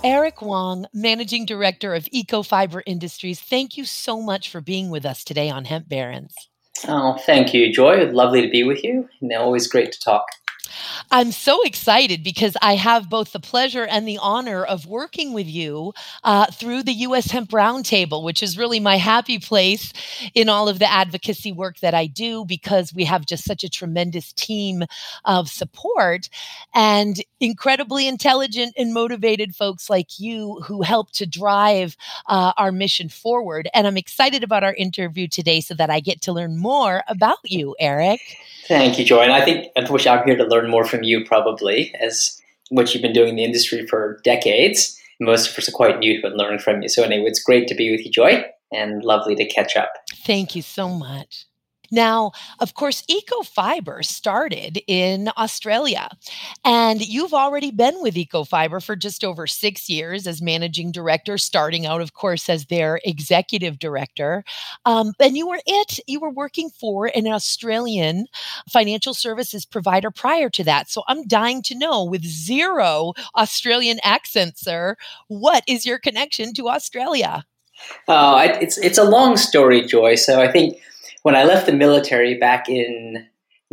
Eric Wong, Managing Director of EcoFiber Industries, thank you so much for being with us today on Hemp Barons. Oh, thank you, Joy. Lovely to be with you, and always great to talk. I'm so excited because I have both the pleasure and the honor of working with you through the U.S. Hemp Roundtable, which is really my happy place in all of the advocacy work that I do, because we have just such a tremendous team of support and incredibly intelligent and motivated folks like you who help to drive our mission forward. And I'm excited about our interview today so that I get to learn more about you, Eric. Thank you, Joy. And I think, unfortunately, I'm here to learn more from you, probably, as what you've been doing in the industry for decades. Most of us are quite new to it, learning from you. So anyway, it's great to be with you, Joy, and lovely to catch up. Thank you so much. Now, of course, EcoFiber started in Australia, and you've already been with EcoFiber for just over 6 years as managing director, starting out, of course, as their executive director. And you were working for an Australian financial services provider prior to that. So I'm dying to know, with zero Australian accent, sir, what is your connection to Australia? It's a long story, Joy. So I think when I left the military back in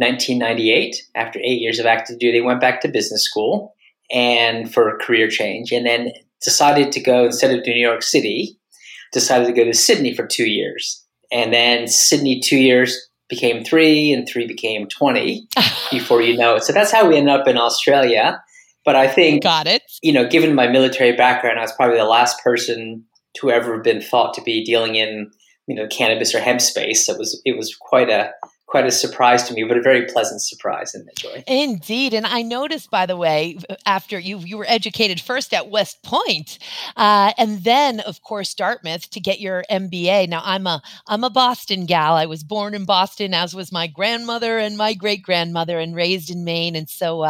1998, after 8 years of active duty, I went back to business school and for a career change, and then decided to go, instead of New York City, decided to go to Sydney for 2 years. And then Sydney 2 years became three, and three became 20 before you know it. So that's how we ended up in Australia. But I think, Got it. Given my military background, I was probably the last person to ever been thought to be dealing in, cannabis or hemp space. So it was quite a surprise to me, but a very pleasant surprise in that, Joy. Indeed. And I noticed, by the way, after you were educated first at West Point, and then, of course, Dartmouth to get your MBA. Now, I'm a Boston gal. I was born in Boston, as was my grandmother and my great grandmother, and raised in Maine. And so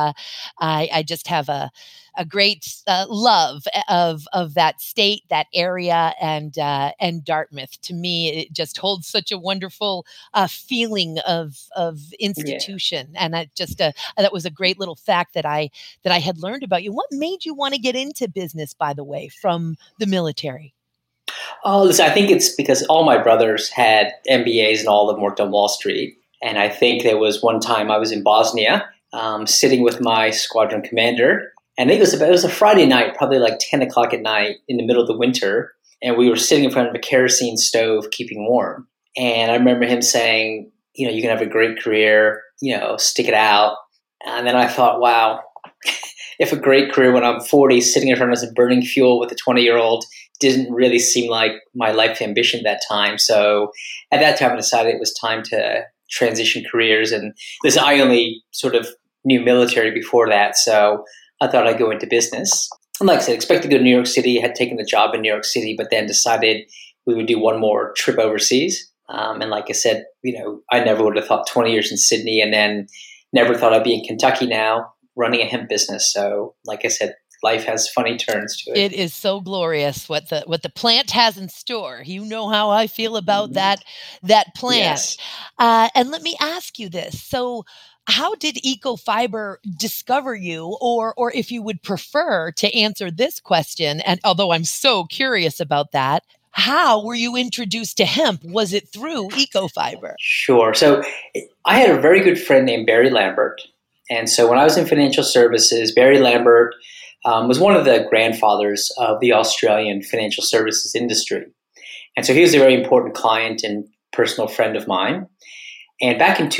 I just have a great love of that state, that area, and Dartmouth. To me, it just holds such a wonderful feeling of institution, yeah. And that was a great little fact that I had learned about you. What made you want to get into business, by the way, from the military? Oh, listen, I think it's because all my brothers had MBAs and all of them worked on Wall Street. And I think there was one time I was in Bosnia, sitting with my squadron commander. And I think it was a Friday night, probably like 10 o'clock at night in the middle of the winter. And we were sitting in front of a kerosene stove keeping warm. And I remember him saying, you can have a great career, stick it out. And then I thought, wow, if a great career when I'm 40, sitting in front of us burning fuel with a 20-year-old didn't really seem like my life ambition at that time. So at that time, I decided it was time to transition careers. And I only sort of knew military before that. So I thought I'd go into business. And like I said, expected to go to New York City, had taken the job in New York City, but then decided we would do one more trip overseas. And like I said, I never would have thought 20 years in Sydney, and then never thought I'd be in Kentucky now running a hemp business. So like I said, life has funny turns to it. It is so glorious what the plant has in store. You know how I feel about that plant. Yes. And let me ask you this. So how did EcoFiber discover you, or if you would prefer to answer this question, and although I'm so curious about that, how were you introduced to hemp? Was it through EcoFiber? Sure. So I had a very good friend named Barry Lambert. And so when I was in financial services, Barry Lambert was one of the grandfathers of the Australian financial services industry. And so he was a very important client and personal friend of mine. And back in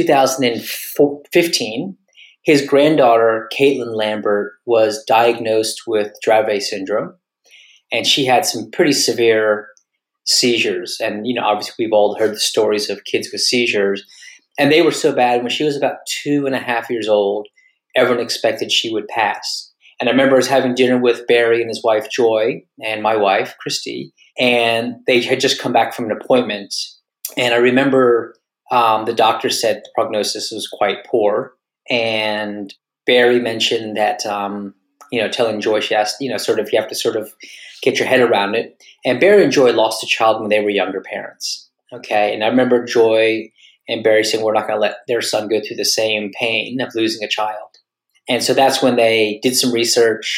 2015, his granddaughter, Caitlin Lambert, was diagnosed with Dravet syndrome. And she had some pretty severe seizures. And, obviously we've all heard the stories of kids with seizures. And they were so bad, when she was about 2.5 years old, everyone expected she would pass. And I remember I was having dinner with Barry and his wife, Joy, and my wife, Christy. And they had just come back from an appointment. And I remember the doctor said the prognosis was quite poor. And Barry mentioned that, telling Joy, she asked, you have to sort of get your head around it. And Barry and Joy lost a child when they were younger parents. Okay. And I remember Joy and Barry saying, we're not going to let their son go through the same pain of losing a child. And so that's when they did some research,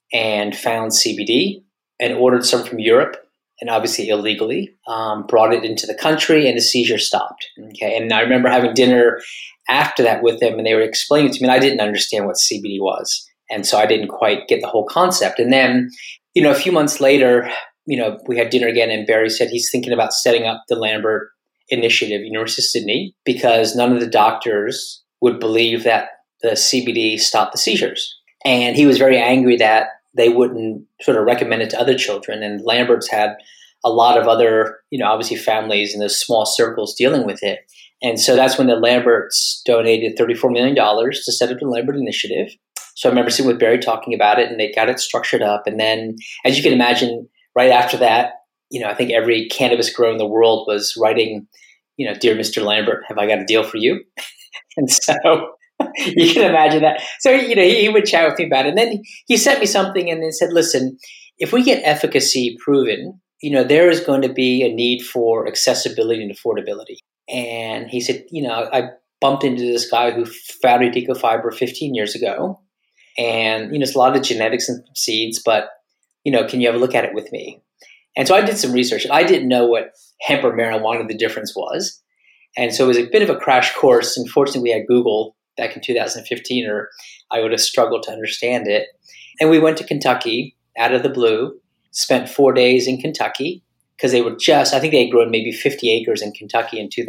and found CBD and ordered some from Europe, and obviously illegally, brought it into the country, and the seizure stopped. Okay, and I remember having dinner after that with them, and they were explaining to me, and I didn't understand what CBD was, and so I didn't quite get the whole concept. And then, a few months later, we had dinner again, and Barry said he's thinking about setting up the Lambert Initiative, University of Sydney, because none of the doctors would believe that the CBD stopped the seizures. And he was very angry that they wouldn't sort of recommend it to other children. And Lambert's had a lot of other, obviously families in those small circles dealing with it. And so that's when the Lamberts donated $34 million to set up the Lambert Initiative. So I remember sitting with Barry talking about it, and they got it structured up. And then, as you can imagine, right after that, I think every cannabis grower in the world was writing, "Dear Mr. Lambert, have I got a deal for you?" And so you can imagine that. So, he would chat with me about it. And then he sent me something and then said, listen, if we get efficacy proven, there is going to be a need for accessibility and affordability. And he said, I bumped into this guy who founded Ecofiber 15 years ago. And, it's a lot of genetics and seeds, but, can you have a look at it with me? And so I did some research. I didn't know what hemp or marijuana, the difference was. And so it was a bit of a crash course. Unfortunately, we had Google back in 2015, or I would have struggled to understand it. And we went to Kentucky out of the blue, spent 4 days in Kentucky, because they were I think they had grown maybe 50 acres in Kentucky in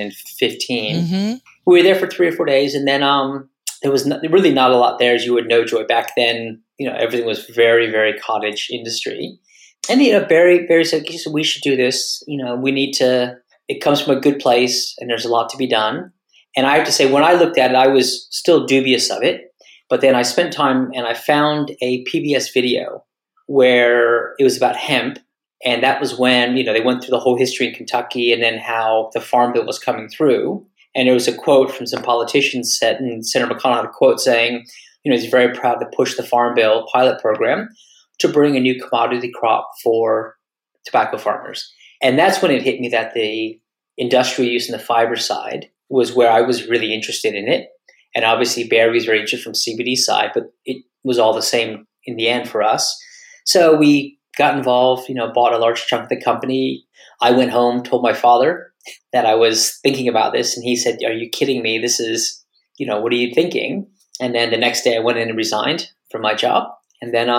2015. Mm-hmm. We were there for 3 or 4 days, and then there was really not a lot there, as you would know, Joy. Back then, everything was very, very cottage industry. And, Barry said, we should do this. We need to, it comes from a good place, and there's a lot to be done. And I have to say, when I looked at it, I was still dubious of it. But then I spent time and I found a PBS video where it was about hemp. And that was when, they went through the whole history in Kentucky and then how the Farm Bill was coming through. And there was a quote from some politicians said, and Senator McConnell had a quote saying, he's very proud to push the Farm Bill pilot program to bring a new commodity crop for tobacco farmers. And that's when it hit me that the industrial use and the fiber side was where I was really interested in it. And obviously Barry was very interested from CBD side, but it was all the same in the end for us. So we got involved, bought a large chunk of the company. I went home, told my father that I was thinking about this. And he said, "Are you kidding me? This is, what are you thinking?" And then the next day I went in and resigned from my job. And then,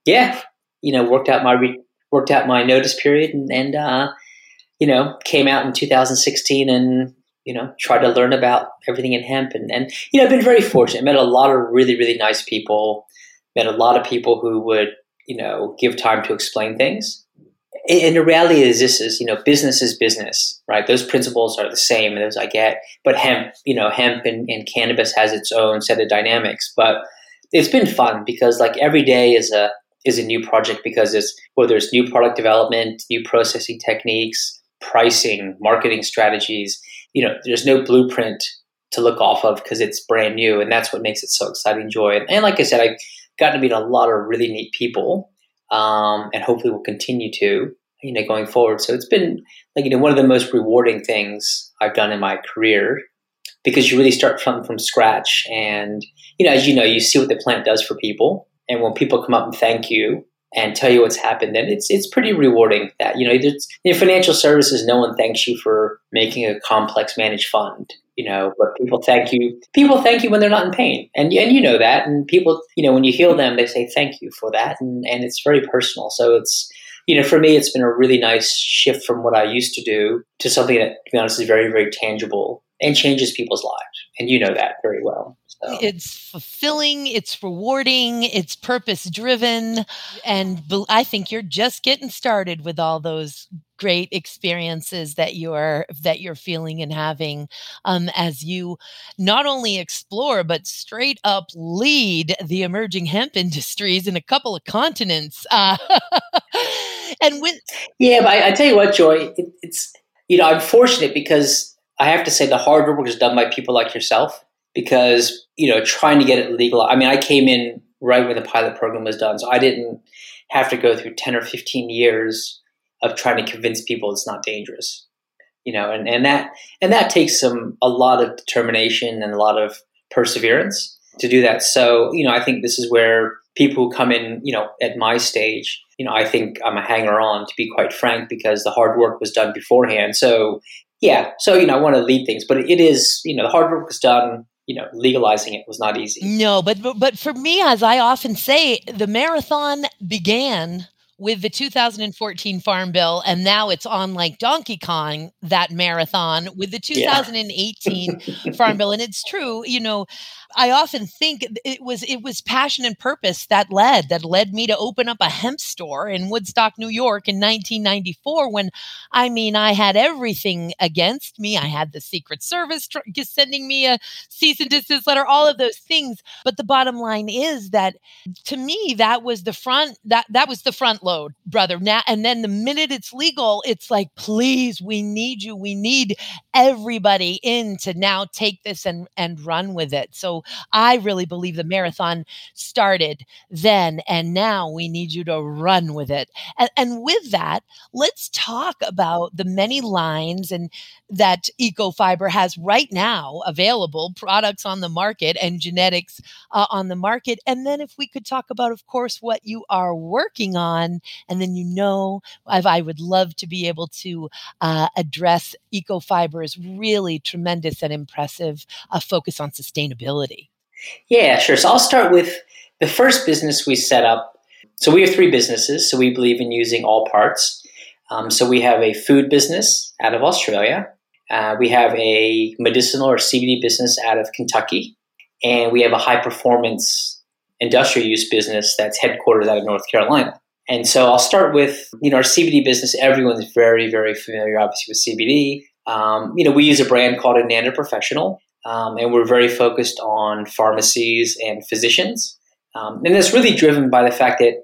worked out my notice period and came out in 2016 and, tried to learn about everything in hemp. And I've been very fortunate. I met a lot of really, really nice people, met a lot of people who would, give time to explain things. And the reality is business is business, right? Those principles are the same, and those I get. But hemp and cannabis has its own set of dynamics. But it's been fun because every day is a new project, because whether it's new product development, new processing techniques, pricing, marketing strategies, there's no blueprint to look off of because it's brand new, and that's what makes it so exciting, Joy. And like I said, I got to meet a lot of really neat people, and hopefully will continue to, going forward. So it's been one of the most rewarding things I've done in my career, because you really start from scratch, and as you see what the plant does for people, and when people come up and thank you and tell you what's happened, then it's pretty rewarding. That in financial services, no one thanks you for making a complex managed fund, but people thank you. People thank you when they're not in pain, and that. And people, when you heal them, they say thank you for that, and it's very personal. So it's for me, it's been a really nice shift from what I used to do to something that, to be honest, is very, very tangible and changes people's lives, and that very well. So. It's fulfilling, it's rewarding, it's purpose-driven, and I think you're just getting started with all those great experiences that you're feeling and having as you not only explore but straight up lead the emerging hemp industries in a couple of continents. And when but I tell you what, Joy, it's I'm fortunate because I have to say the hard work is done by people like yourself. Because, trying to get it legal. I mean, I came in right when the pilot program was done, so I didn't have to go through 10 or 15 years of trying to convince people it's not dangerous. And that takes a lot of determination and a lot of perseverance to do that. So, I think this is where people who come in, at my stage, I think I'm a hanger on, to be quite frank, because the hard work was done beforehand. So, yeah. So, I want to lead things, but it is, the hard work was done. Legalizing it was not easy. No, but for me, as I often say, the marathon began with the 2014 Farm Bill, and now it's on like Donkey Kong, that marathon with the 2018 Farm Bill. And it's true, I often think it was passion and purpose that led me to open up a hemp store in Woodstock, New York in 1994, when I had everything against me. I had the Secret Service sending me a cease and desist letter, all of those things. But the bottom line is that, to me, that was the front load, brother. Now, and then the minute it's legal, it's like, please, we need you. We need everybody in to now take this and run with it. So I really believe the marathon started then, and now we need you to run with it. And with that, let's talk about the many lines and that Ecofiber has right now available, products on the market and genetics on the market. And then if we could talk about, of course, what you are working on, and then I would love to be able to address Ecofiber's really tremendous and impressive focus on sustainability. Yeah, sure. So I'll start with the first business we set up. So we have 3 businesses. So we believe in using all parts. So we have a food business out of Australia. We have a medicinal or CBD business out of Kentucky. And we have a high performance industrial use business that's headquartered out of North Carolina. And so I'll start with, our CBD business. Everyone's very, very familiar, obviously, with CBD. We use a brand called Ananda Professional. And we're very focused on pharmacies and physicians. And that's really driven by the fact that,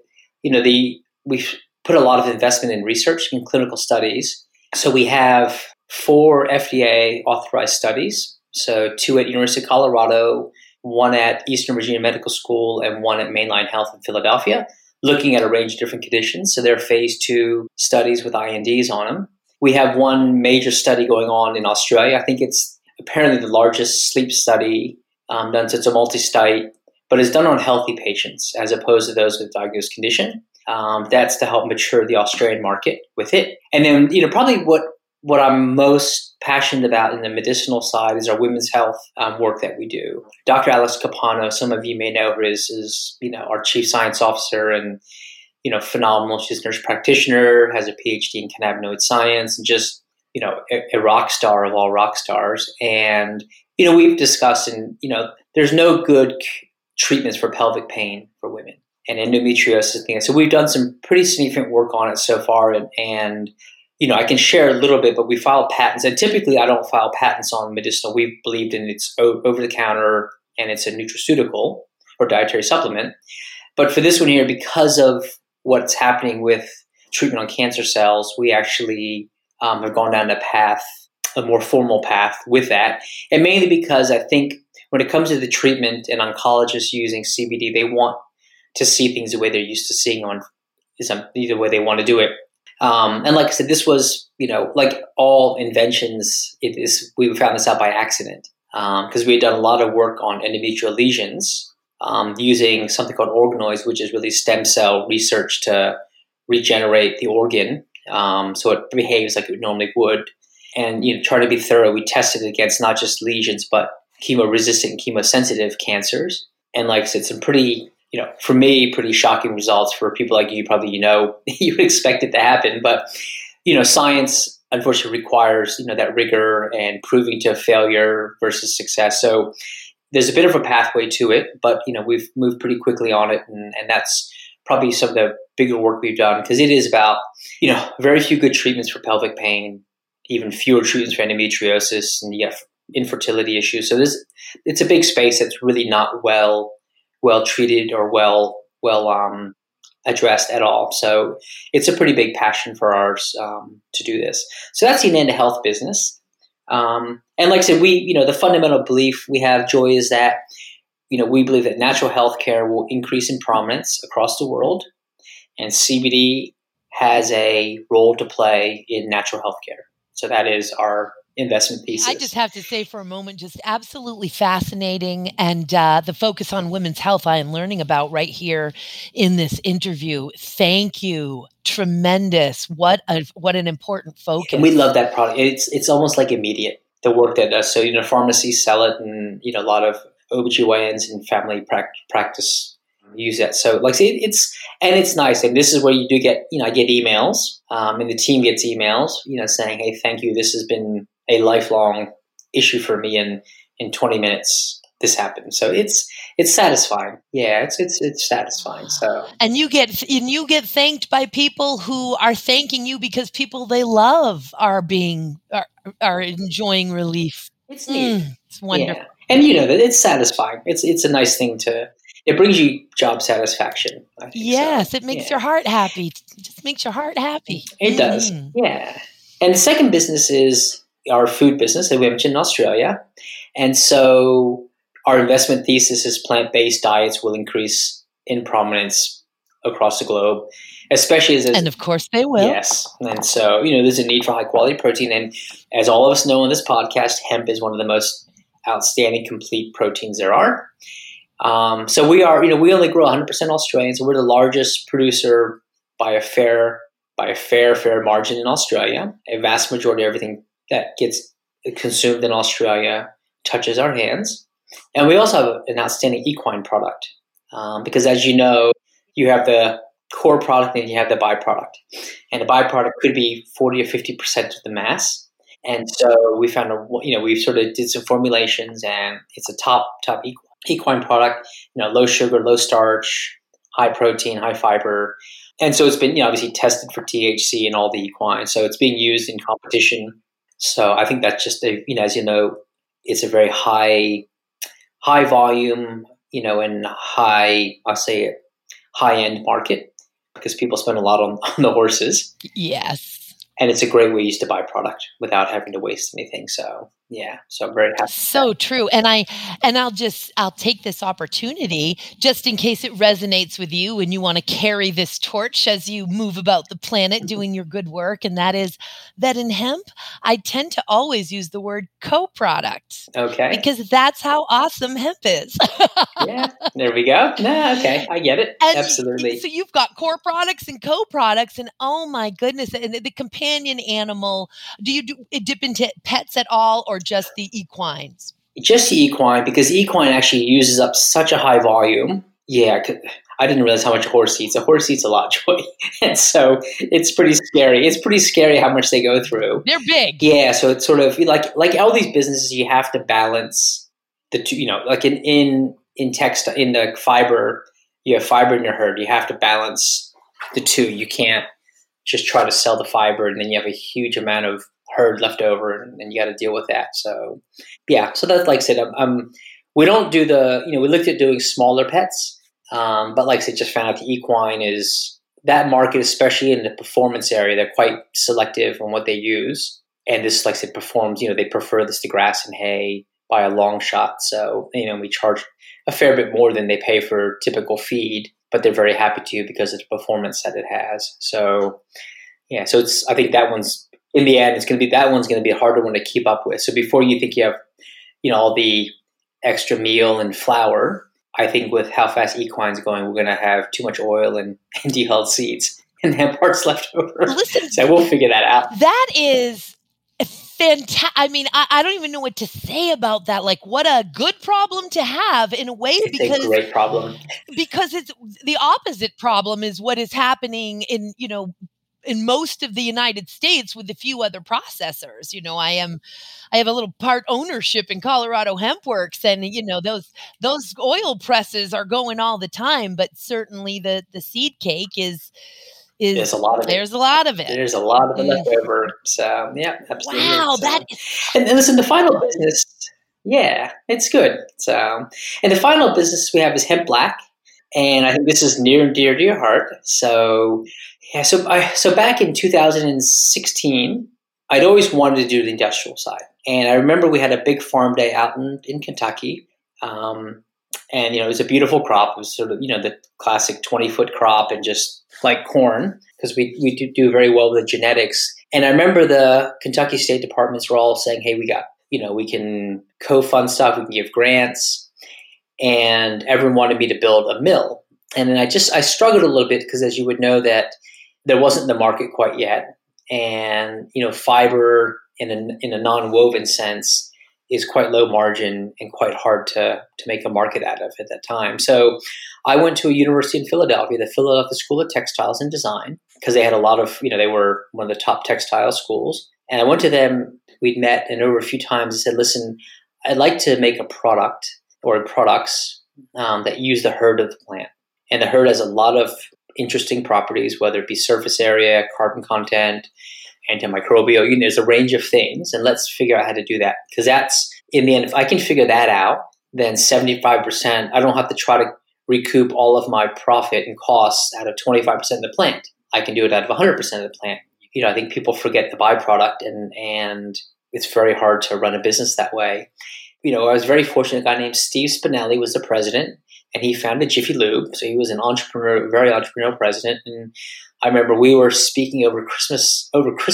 we've put a lot of investment in research and clinical studies. So we have 4 FDA authorized studies. So 2 at University of Colorado, 1 at Eastern Virginia Medical School, and 1 at Mainline Health in Philadelphia, looking at a range of different conditions. So they're phase 2 studies with INDs on them. We have 1 major study going on in Australia. I think it's apparently the largest sleep study done. So it's a multi-site, but it's done on healthy patients as opposed to those with diagnosed condition. That's to help mature the Australian market with it. And then, probably what I'm most passionate about in the medicinal side is our women's health work that we do. Dr. Alex Capano, some of you may know her, is our chief science officer, and phenomenal. She's a nurse practitioner, has a PhD in cannabinoid science, and just a rock star of all rock stars. And we've discussed, and there's no good treatments for pelvic pain for women and endometriosis thing. So we've done some pretty significant work on it so far, and I can share a little bit, but we filed patents. And typically I don't file patents on medicinal. We've believed in it's over the counter and it's a nutraceutical or dietary supplement. But for this one here, because of what's happening with treatment on cancer cells, we actually have gone down a more formal path with that. And mainly because I think when it comes to the treatment and oncologists using CBD, they want to see things the way they're used to seeing the way they want to do it. And like I said, this was, like all inventions, we found this out by accident because we had done a lot of work on endometrial lesions using something called organoids, which is really stem cell research to regenerate the organ. So it behaves like it normally would. And, trying to be thorough, we tested it against not just lesions, but chemo-resistant and chemo-sensitive cancers. And like I said, some pretty, for me, pretty shocking results. For people like you, probably, you would expect it to happen. But, science, unfortunately, requires, that rigor and proving to failure versus success. So there's a bit of a pathway to it, but, we've moved pretty quickly on it. And that's probably some of the bigger work we've done, because it is about, very few good treatments for pelvic pain, even fewer treatments for endometriosis, and you have infertility issues. So it's a big space that's really not well treated or well addressed at all. So it's a pretty big passion for ours to do this. So that's the Ananda Health business. And like I said, the fundamental belief we have, Joy, is that we believe that natural healthcare will increase in prominence across the world, and CBD has a role to play in natural healthcare. So that is our investment I just thesis. have to say for a moment, just absolutely fascinating. And the focus on women's health I am learning about right here in this interview. Thank you. Tremendous. What an important And we focus. love that product. It's almost like immediate, the work that does. So, pharmacies sell it, and, a lot of OBGYNs and family practice use that. So, like I say, it's nice. And this is where you do get, I get emails, and the team gets emails, saying, hey, thank you. This has been a lifelong issue for me. And in 20 minutes, this happened. So it's satisfying. Yeah, it's satisfying. So And you get thanked by people who are thanking you because people they love are enjoying relief. it's neat. It's wonderful. Yeah, and that it's satisfying. It's a nice thing to. It brings you job satisfaction. I think so. Yes, it makes Yeah, your heart happy. It just makes your heart happy. it does. Yeah, and the second business is our food business that we mentioned in Australia, and so our investment thesis is plant-based diets will increase in prominence across the globe, especially as And of course they will. yes, and so there's a need for high quality protein, and as all of us know on this podcast, hemp is one of the most outstanding complete proteins there are. So we are, we only grow 100% Australian, so we're the largest producer by a fair margin in Australia. A vast majority of everything that gets consumed in Australia touches our hands, and we also have an outstanding equine product because, as you know, you have the core product and you have the byproduct, and the byproduct could be 40 or 50% of the mass. And so we found we sort of did some formulations, and it's a top equine product, low sugar, low starch, high protein, high fiber. And so it's been, obviously tested for THC in all the equine. So it's being used in competition. So I think that's just as it's a very high volume, and I'll say high end market because people spend a lot on the horses. Yes. And it's a great way to use the byproduct without having to waste anything. So yeah, so I'm very happy. So true. And I'll take this opportunity just in case it resonates with you and you want to carry this torch as you move about the planet doing your good work. And that is that in hemp, I tend to always use the word co-product. Okay. Because that's how awesome hemp is. Yeah, there we go. No, okay, I get it. And Absolutely. so you've got core products and co-products, and oh my goodness, and the companion animal. Do you dip into pets at all, or just the equines? Just the equine, because equine actually uses up such a high volume. Yeah, I didn't realize how much a horse eats. A horse eats a lot, Joy, and so it's pretty scary. It's pretty scary how much they go through. They're big. Yeah, so it's sort of like all these businesses, you have to balance the two. Like in the fiber, you have fiber in your herd. You have to balance the two. You can't just try to sell the fiber and then you have a huge amount of herd left over, and you got to deal with that. So yeah, so that's like I said, we don't do we looked at doing smaller pets, but like I said, just found out the equine is that market, especially in the performance area, they're quite selective on what they use. And this, like I said, performs, they prefer this to grass and hay by a long shot. So, we charge a fair bit more than they pay for typical feed, but they're very happy to because of the performance that it has. So, yeah, so I think that one's, in the end, that one's going to be a harder one to keep up with. So before you think you have, all the extra meal and flour, I think with how fast equine's going, we're going to have too much oil and de-hulled seeds and have parts left over. Listen, so we'll figure that out. That is fantastic. I mean, I don't even know what to say about that. Like, what a good problem to have in a way. It's a great problem. Because it's the opposite problem is what is happening in most of the United States with a few other processors. I have a little part ownership in Colorado Hemp Works, and those oil presses are going all the time. But certainly the seed cake is there's a lot of it. There's a lot of it. There's a lot of it left over. So yeah, absolutely. Wow, and listen, the final business, yeah, it's good. So, and the final business we have is Hemp Black, and I think this is near and dear to your heart. So yeah, so back in 2016, I'd always wanted to do the industrial side, and I remember we had a big farm day out in Kentucky. And it was a beautiful crop. It was sort of the classic 20-foot crop, and just like corn, because we do very well with genetics. And I remember the Kentucky State Departments were all saying, hey, we can co-fund stuff, we can give grants, and everyone wanted me to build a mill. And then I struggled a little bit because, as you would know, that there wasn't the market quite yet. And, fiber in a non-woven sense is quite low margin and quite hard to make a market out of at that time. So I went to a university in Philadelphia, the Philadelphia School of Textiles and Design, because they had a lot of, they were one of the top textile schools. And I went to them, we'd met, and over a few times I said, listen, I'd like to make a product or products that use the hurd of the plant. And the hurd has a lot of interesting properties, whether it be surface area, carbon content, antimicrobial, there's a range of things, and let's figure out how to do that. Because that's, in the end, if I can figure that out, then 75%, I don't have to try to recoup all of my profit and costs out of 25% of the plant. I can do it out of 100% of the plant. I think people forget the byproduct, and it's very hard to run a business that way. I was very fortunate. A guy named Steve Spinelli was the president, and he founded Jiffy Lube. So he was an entrepreneur, very entrepreneurial president. And I remember we were speaking over Christmas.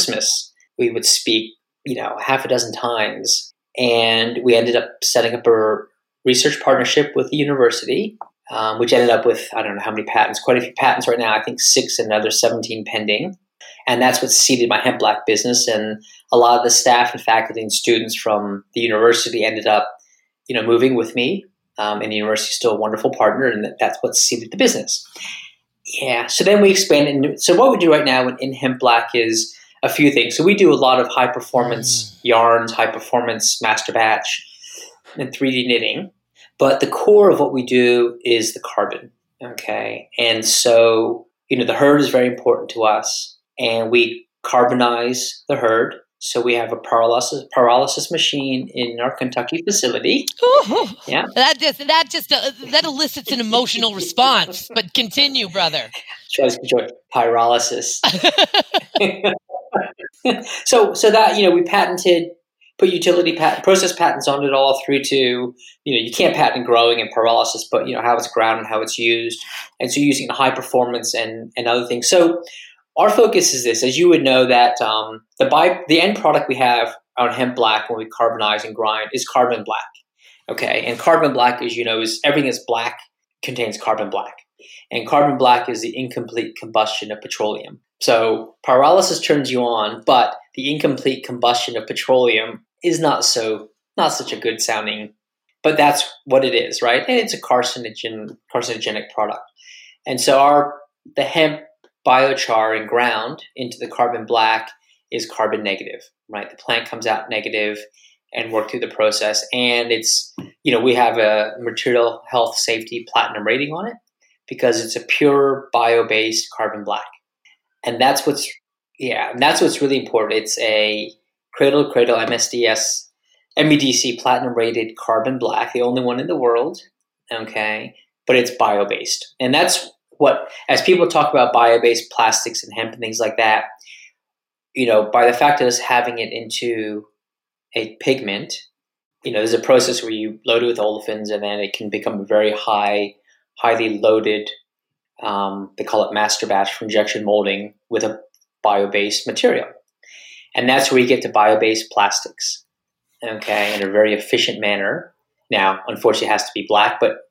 We would speak, half a dozen times. And we ended up setting up a research partnership with the university, which ended up with, I don't know how many patents, quite a few patents right now, I think 6 and another 17 pending. And that's what seeded my Hemp Black business. And a lot of the staff and faculty and students from the university ended up, moving with me. And the university is still a wonderful partner, and that's what seeded the business. Yeah. So then we expanded. So what we do right now in Hemp Black is a few things. So we do a lot of high performance yarns, high performance master batch, and 3D knitting. But the core of what we do is the carbon. Okay. And so, the hurd is very important to us, and we carbonize the hurd. So we have a pyrolysis machine in our Kentucky facility. Ooh, yeah, that elicits an emotional response. But continue, brother. Try to enjoy pyrolysis. so that we patented, put utility process patents on it all through to you can't patent growing and pyrolysis, but how it's ground and how it's used, and so using high performance and other things. So our focus is this, as you would know, that the end product we have on Hemp Black when we carbonize and grind is carbon black. Okay, and carbon black, as you know, is everything that's black contains carbon black, and carbon black is the incomplete combustion of petroleum. So pyrolysis turns you on, but the incomplete combustion of petroleum is not such a good sounding, but that's what it is, right? And it's a carcinogenic product, and so the hemp biochar and ground into the carbon black is carbon negative, right? The plant comes out negative and work through the process. And it's, we have a material health safety platinum rating on it because it's a pure bio-based carbon black. And that's what's really important. It's a cradle to cradle MEDC platinum rated carbon black, the only one in the world. Okay. But it's bio-based. And that's as people talk about bio-based plastics and hemp and things like that, by the fact of us having it into a pigment, there's a process where you load it with olefins, and then it can become a very highly loaded, they call it master batch for injection molding with a bio-based material. And that's where you get to bio-based plastics, okay, in a very efficient manner. Now, unfortunately, it has to be black, but,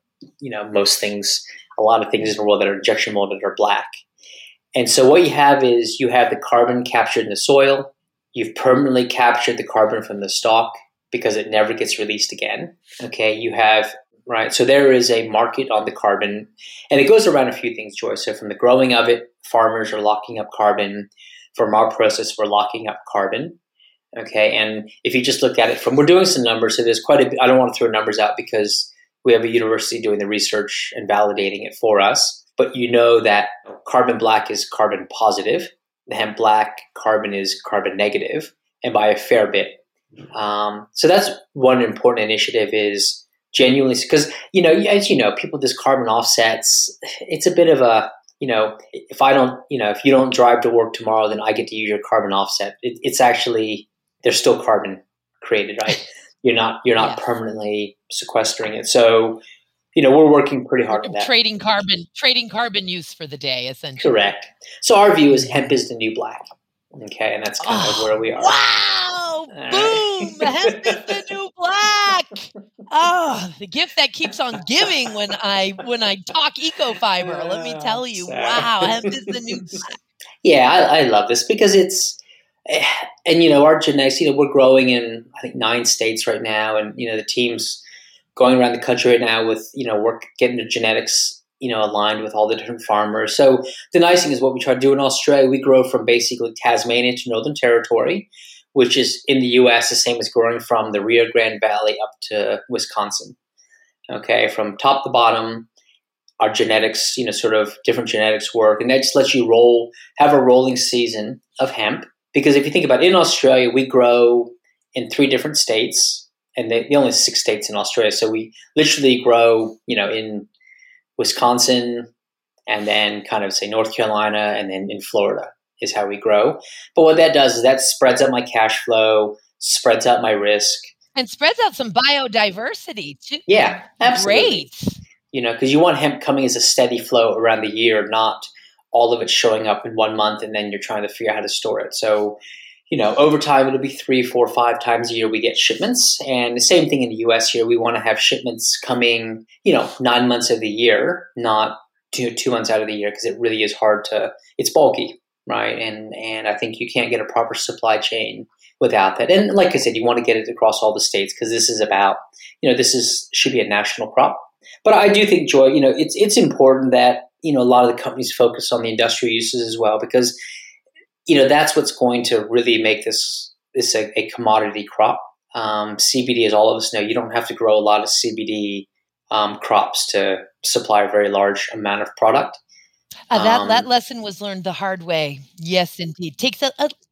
a lot of things in the world that are injection molded are black. And so what you have is you have the carbon captured in the soil. You've permanently captured the carbon from the stalk because it never gets released again. Okay, you have, right? So there is a market on the carbon, and it goes around a few things, Joy. So from the growing of it, farmers are locking up carbon. From our process, we're locking up carbon. Okay, and if you just look at it we're doing some numbers, so there's quite I don't want to throw numbers out because we have a university doing the research and validating it for us. But that carbon black is carbon positive. The hemp black carbon is carbon negative, and by a fair bit. So that's one important initiative is genuinely, because, as you know, people, this carbon offsets, it's a bit of a, if you don't drive to work tomorrow, then I get to use your carbon offset. It's actually, there's still carbon created, right? You're not permanently sequestering it. So we're working pretty hard on that. Trading carbon use for the day, essentially. Correct. So our view is hemp is the new black. Okay, and that's kind of where we are. Wow! Boom! Hemp is the new black. Oh, the gift that keeps on giving when I talk eco-fiber. Let me tell you, wow, hemp is the new black. Yeah, I love this because and our genetics, we're growing in, I think, 9 states right now, and the team's going around the country right now with work getting the genetics aligned with all the different farmers. So the nice thing is what we try to do in Australia, we grow from basically Tasmania to Northern Territory, which is in the US the same as growing from the Rio Grande Valley up to Wisconsin. Okay, from top to bottom, our genetics, sort of different genetics work, and that just lets you have a rolling season of hemp. Because if you think about it, in Australia, we grow in 3 different states, and the only 6 states in Australia. So we literally grow, in Wisconsin, and then kind of say North Carolina, and then in Florida is how we grow. But what that does is that spreads out my cash flow, spreads out my risk. And spreads out some biodiversity too. Yeah, absolutely. Great. Because you want hemp coming as a steady flow around the year, not all of it showing up in 1 month and then you're trying to figure out how to store it. So, over time, it'll be 3, 4, 5 times a year we get shipments. And the same thing in the US here. We want to have shipments coming, 9 months of the year, not 2 months out of the year, because it really is hard it's bulky, right? And I think you can't get a proper supply chain without that. And like I said, you want to get it across all the states because this is about, should be a national crop. But I do think, Joy, it's important that, a lot of the companies focus on the industrial uses as well, because that's what's going to really make this a commodity crop. CBD, as all of us know, you don't have to grow a lot of CBD crops to supply a very large amount of product. That lesson was learned the hard way. Yes, indeed. Takes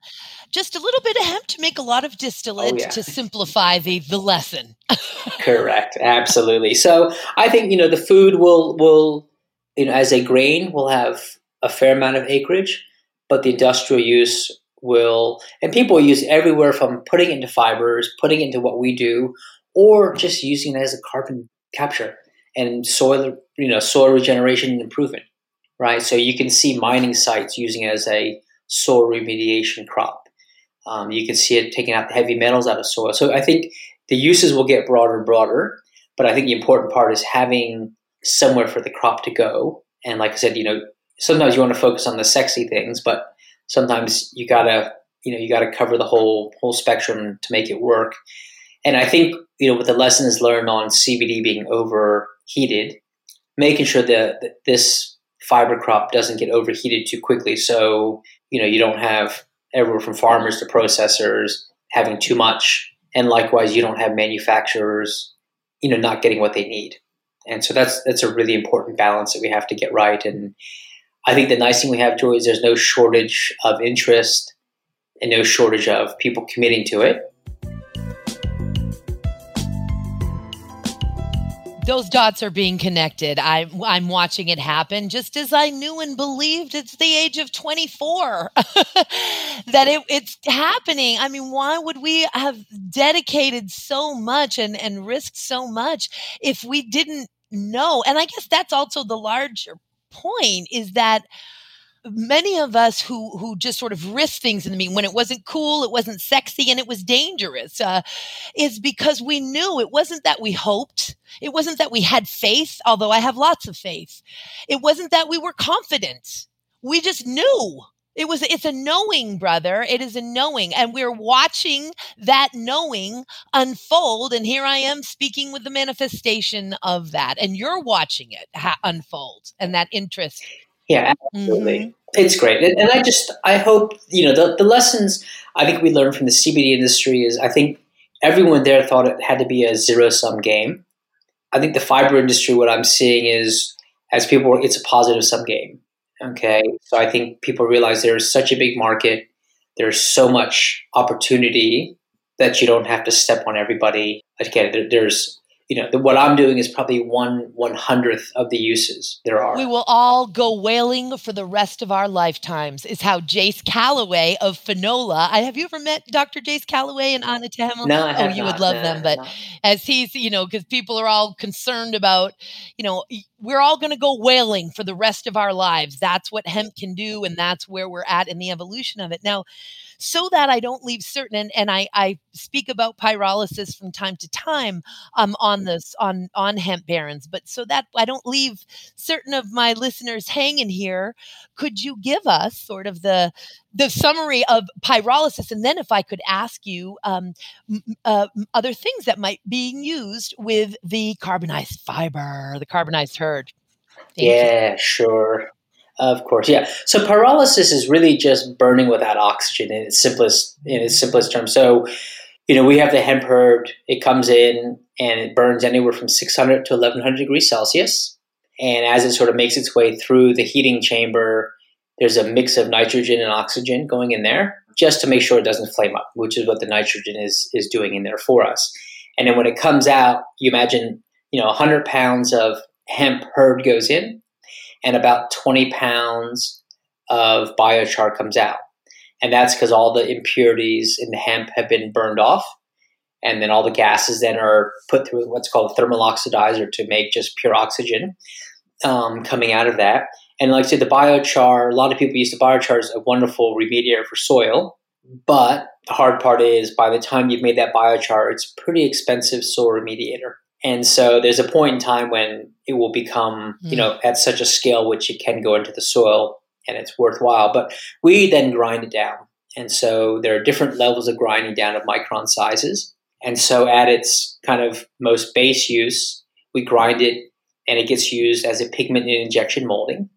just a little bit of hemp to make a lot of distillate to simplify the lesson. Correct. Absolutely. So I think, the food will as a grain, will have a fair amount of acreage, but the industrial use will, and people use everywhere from putting into fibers, putting into what we do, or just using it as a carbon capture and soil regeneration and improvement, right? So you can see mining sites using it as a soil remediation crop. You can see it taking out the heavy metals out of soil. So I think the uses will get broader and broader, but I think the important part is having somewhere for the crop to go. And like I said, sometimes you want to focus on the sexy things, but sometimes you gotta cover the whole spectrum to make it work. And I think, with the lessons learned on CBD being overheated, making sure that this fiber crop doesn't get overheated too quickly. So, you don't have everywhere from farmers to processors having too much. And likewise, you don't have manufacturers, not getting what they need. And so that's a really important balance that we have to get right. And I think the nice thing we have, Joy, is there's no shortage of interest and no shortage of people committing to it. Those dots are being connected. I'm watching it happen just as I knew and believed it's the age of 24 that it's happening. I mean, why would we have dedicated so much and risked so much if we didn't know? And I guess that's also the larger point, is that many of us who just sort of risk things in the meeting when it wasn't cool, it wasn't sexy, and it was dangerous, is because we knew. It wasn't that we hoped. It wasn't that we had faith, although I have lots of faith. It wasn't that we were confident. We just knew. It's a knowing, brother. It is a knowing. And we're watching that knowing unfold. And here I am speaking with the manifestation of that. And you're watching it unfold, and that interest. Yeah, absolutely. Mm-hmm. It's great. And I hope, the lessons I think we learned from the CBD industry is, I think everyone there thought it had to be a zero-sum game. I think the fiber industry, what I'm seeing is, as people, it's a positive-sum game. Okay. So I think people realize there's such a big market. There's so much opportunity that you don't have to step on everybody. Again, there's what I'm doing is probably 1/100th of the uses there We are. will all go whaling for the rest of our lifetimes, is how Jace Calloway of Finola. Have you ever met Dr. Jace Calloway and Anna Tehemel? No, I Oh, have you would not. No, love I them. have But not. as he's, because people are all concerned about, we're all going to go whaling for the rest of our lives. That's what hemp can do. And that's where we're at in the evolution of it. Now, so that I don't leave certain, and I speak about pyrolysis from time to time on this on hemp barons, but so that I don't leave certain of my listeners hanging here, could you give us sort of the summary of pyrolysis, and then if I could ask you other things that might be used with the carbonized fiber, the carbonized herd. Thank you. Yeah, sure. Of course, yeah. So pyrolysis is really just burning without oxygen in its simplest terms. So we have the hemp herd. It comes in and it burns anywhere from 600 to 1100 degrees Celsius. And as it sort of makes its way through the heating chamber, there's a mix of nitrogen and oxygen going in there just to make sure it doesn't flame up, which is what the nitrogen is doing in there for us. And then when it comes out, you imagine 100 pounds of hemp herd goes in, and about 20 pounds of biochar comes out. And that's because all the impurities in the hemp have been burned off. And then all the gases then are put through what's called a thermal oxidizer to make just pure oxygen coming out of that. And like I said, the biochar, a lot of people use the biochar as a wonderful remediator for soil. But the hard part is by the time you've made that biochar, it's a pretty expensive soil remediator. And so there's a point in time when it will become, at such a scale which it can go into the soil and it's worthwhile. But we then grind it down. And so there are different levels of grinding down of micron sizes. And so at its kind of most base use, we grind it and it gets used as a pigment in injection molding.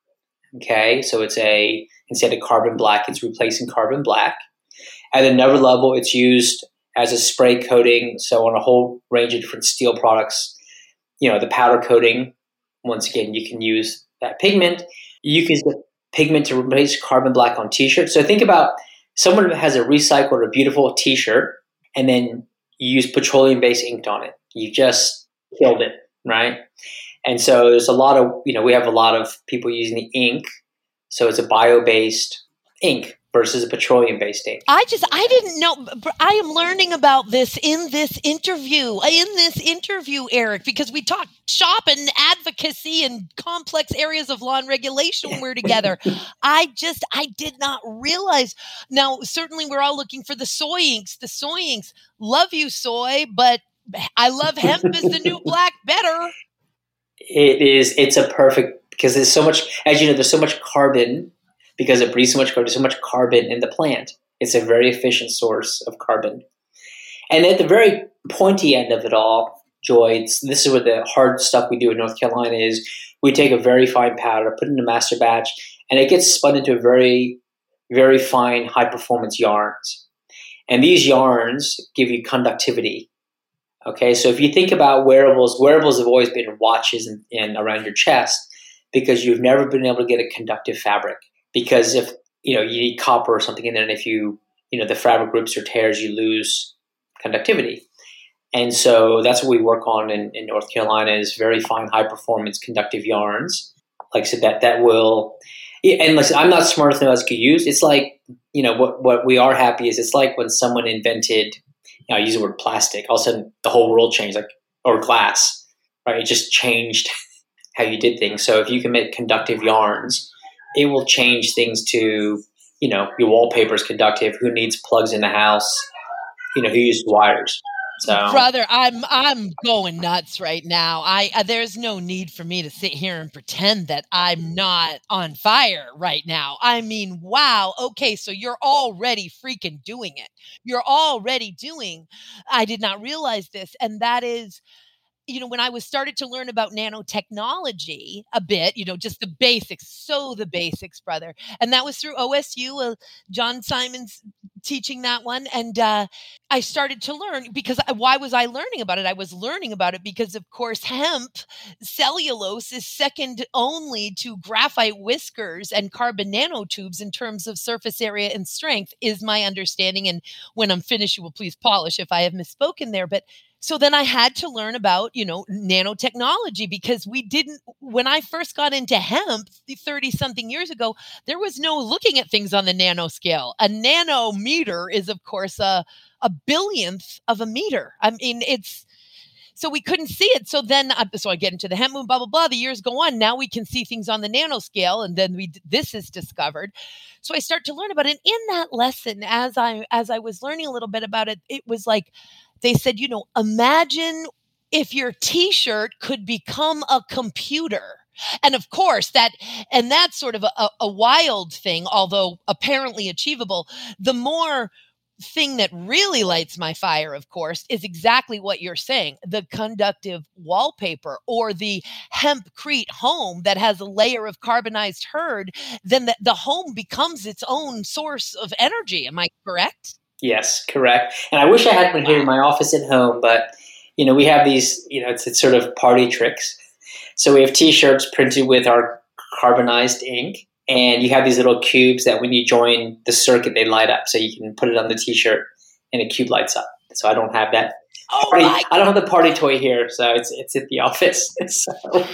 Okay, so instead of carbon black, it's replacing carbon black. At another level, it's used as a spray coating. So on a whole range of different steel products, the powder coating, once again, you can use that pigment. You can use the pigment to replace carbon black on t-shirts. So think about someone who has a recycled or beautiful t-shirt and then you use petroleum-based ink on it. You just killed it, right? And so there's a lot of, we have a lot of people using the ink. So it's a bio-based ink versus a petroleum-based ink. I didn't know. I am learning about this in this interview, Eric, because we talked shop and advocacy and complex areas of law and regulation when we're together. I did not realize. Now, certainly we're all looking for the soy inks. Love you, soy, but I love hemp as the new black better. It's a perfect, because there's so much, as you know, there's so much carbon. Because it breathes so much carbon, there's so much carbon in the plant. It's a very efficient source of carbon. And at the very pointy end of it all, Joy, this is what the hard stuff we do in North Carolina is. We take a very fine powder, put it in a master batch, and it gets spun into a very, very fine, high-performance yarns. And these yarns give you conductivity. Okay, so if you think about wearables have always been watches and around your chest because you've never been able to get a conductive fabric. Because if you need copper or something in there, and if the fabric rips or tears, you lose conductivity. And so that's what we work on in North Carolina is very fine, high performance conductive yarns. Like I said, that will. And listen, I'm not smart enough as to use. It's like what we are happy is it's like when someone invented. I use the word plastic. All of a sudden, the whole world changed, or glass, right? It just changed how you did things. So if you can make conductive yarns, it will change things to, your wallpaper is conductive. Who needs plugs in the house? Who uses wires? So, brother, I'm going nuts right now. There's no need for me to sit here and pretend that I'm not on fire right now. I mean, wow. Okay, so you're already freaking doing it. I did not realize this, and that is when I was started to learn about nanotechnology a bit, just the basics, brother. And that was through OSU, John Simon's teaching that one. And I started to learn because why was I learning about it? I was learning about it because, of course, hemp cellulose is second only to graphite whiskers and carbon nanotubes in terms of surface area and strength, is my understanding. And when I'm finished, you will please polish if I have misspoken there. But So then I had to learn about, nanotechnology, because when I first got into hemp 30 something years ago, there was no looking at things on the nanoscale. A nanometer is, of course, a billionth of a meter. I mean, so we couldn't see it. So then, so I get into the hemp movement, blah, blah, blah. The years go on. Now we can see things on the nanoscale. And then this is discovered. So I start to learn about it. In that lesson, as I was learning a little bit about it, it was like, they said, imagine if your t-shirt could become a computer. And of course, that's sort of a wild thing, although apparently achievable. The more thing that really lights my fire, of course, is exactly what you're saying. The conductive wallpaper, or the hempcrete home that has a layer of carbonized hurd, then the home becomes its own source of energy. Am I correct? Yes, correct. And I wish I had one here in my office at home, but we have these, it's sort of party tricks. So we have T-shirts printed with our carbonized ink, and you have these little cubes that when you join the circuit, they light up. So you can put it on the T-shirt, and a cube lights up. So I don't have that. I don't have the party toy here, so it's at the office. So,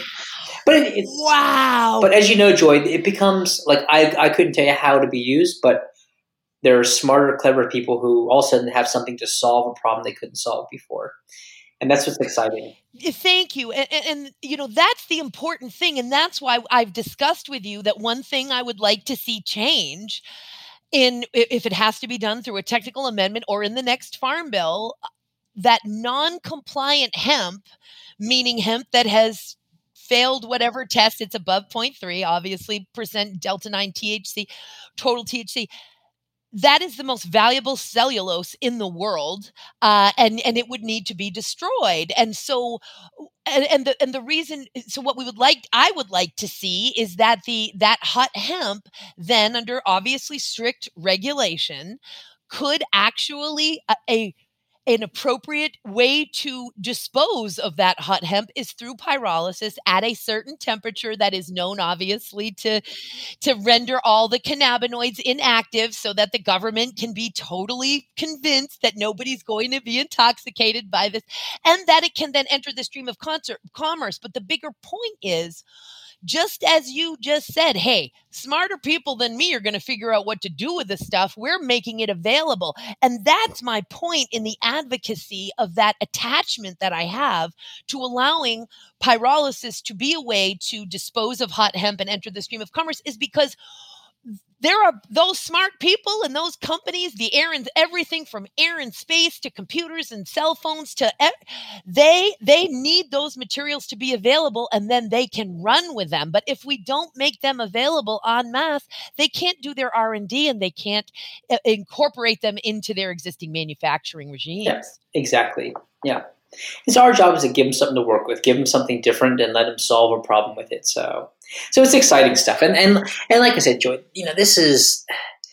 wow! But as you know, Joy, it becomes like I couldn't tell you how to be used, but there are smarter, clever people who all of a sudden have something to solve a problem they couldn't solve before. And that's what's exciting. Thank you. And that's the important thing. And that's why I've discussed with you that one thing I would like to see change, if it has to be done through a technical amendment or in the next farm bill, that non-compliant hemp, meaning hemp that has failed whatever test, it's above 0.3, obviously, percent Delta 9 THC, total THC, that is the most valuable cellulose in the world, and it would need to be destroyed. And so, the reason, so what I would like to see is that that hot hemp, then under obviously strict regulation, could actually an appropriate way to dispose of that hot hemp is through pyrolysis at a certain temperature that is known, obviously, to render all the cannabinoids inactive, so that the government can be totally convinced that nobody's going to be intoxicated by this, and that it can then enter the stream of commerce. But the bigger point is, just as you just said, hey, smarter people than me are going to figure out what to do with this stuff. We're making it available. And that's my point in the advocacy of that attachment that I have to allowing pyrolysis to be a way to dispose of hot hemp and enter the stream of commerce, is because there are those smart people and those companies, everything from air and space to computers and cell phones they need those materials to be available, and then they can run with them. But if we don't make them available en masse, they can't do their R&D, and they can't incorporate them into their existing manufacturing regimes. Yeah, exactly. Yeah. It's our job is to give them something to work with, give them something different, and let them solve a problem with it. So it's exciting stuff. And like I said, Joy, this is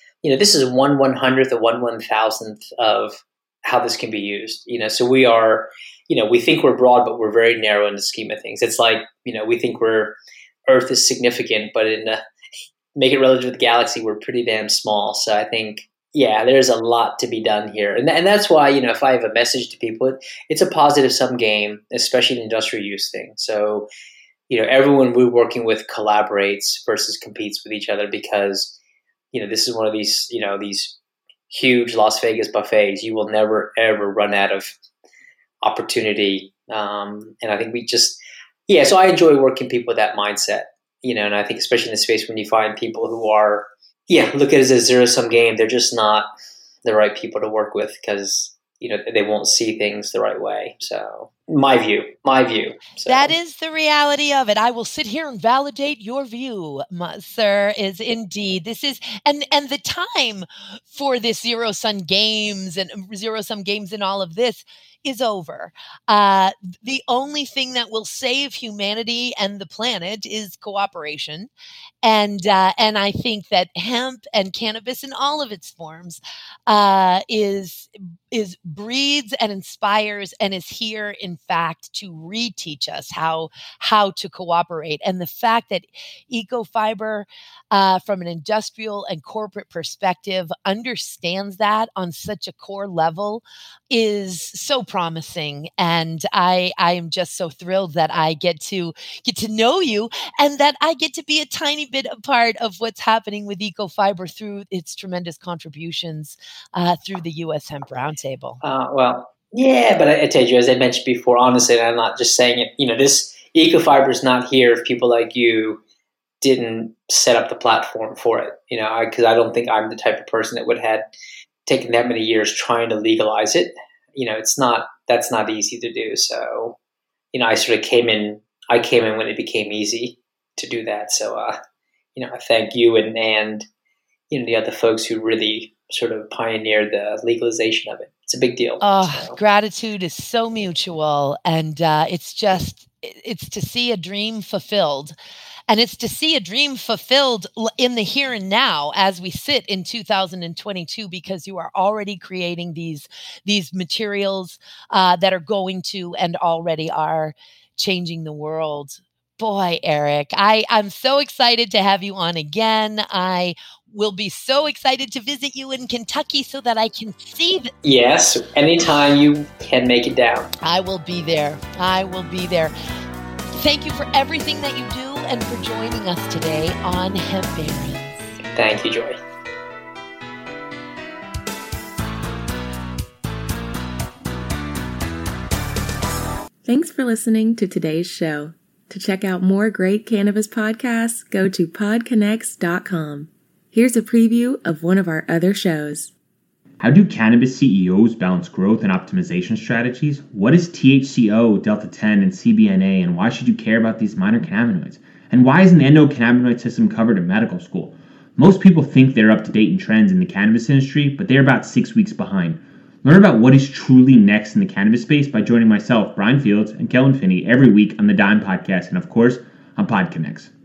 1/100th or 1/1000th of how this can be used. So we are, we think we're broad, but we're very narrow in the scheme of things. It's like, we think Earth is significant, but make it relative to the galaxy, we're pretty damn small. So I think, yeah, there's a lot to be done here. And that's why, if I have a message to people, it's a positive sum game, especially the industrial use thing. So, everyone we're working with collaborates versus competes with each other, because, this is one of these, these huge Las Vegas buffets. You will never, ever run out of opportunity. And I think so I enjoy working people with that mindset, and I think especially in the space when you find people who are, look at it as a zero-sum game. They're just not the right people to work with, because, they won't see things the right way. So my view. So. That is the reality of it. I will sit here and validate your view, sir, is indeed. This is, and the time for this zero-sum games and all of this is over. The only thing that will save humanity and the planet is cooperation. And I think that hemp and cannabis in all of its forms is breeds and inspires and is here in fact, to reteach us how to cooperate. And the fact that Ecofiber, from an industrial and corporate perspective, understands that on such a core level is so promising. And I am just so thrilled that I get to know you, and that I get to be a tiny bit a part of what's happening with Ecofiber through its tremendous contributions through the U.S. Hemp Roundtable. Well, yeah, but I tell you, as I mentioned before, honestly, and I'm not just saying it, this Ecofiber is not here if people like you didn't set up the platform for it, because I don't think I'm the type of person that would have taken that many years trying to legalize it. That's not easy to do. So, I sort of came in when it became easy to do that. So, I thank you and the other folks who really sort of pioneered the legalization of it. It's a big deal. Gratitude is so mutual, and it's to see a dream fulfilled. And it's to see a dream fulfilled in the here and now as we sit in 2022, because you are already creating these materials that are going to and already are changing the world. Boy, Eric, I'm so excited to have you on again. I will be so excited to visit you in Kentucky so that I can see that. Yes, anytime you can make it down. I will be there. Thank you for everything that you do and for joining us today on Hemparians. Thank you, Joy. Thanks for listening to today's show. To check out more great cannabis podcasts, go to podconnects.com. Here's a preview of one of our other shows. How do cannabis CEOs balance growth and optimization strategies? What is THCO, Delta-10, and CBNA, and why should you care about these minor cannabinoids? And why isn't the endocannabinoid system covered in medical school? Most people think they're up to date in trends in the cannabis industry, but they're about 6 weeks behind. Learn about what is truly next in the cannabis space by joining myself, Brian Fields, and Kellen Finney every week on the Dime Podcast, and of course, on PodConnects.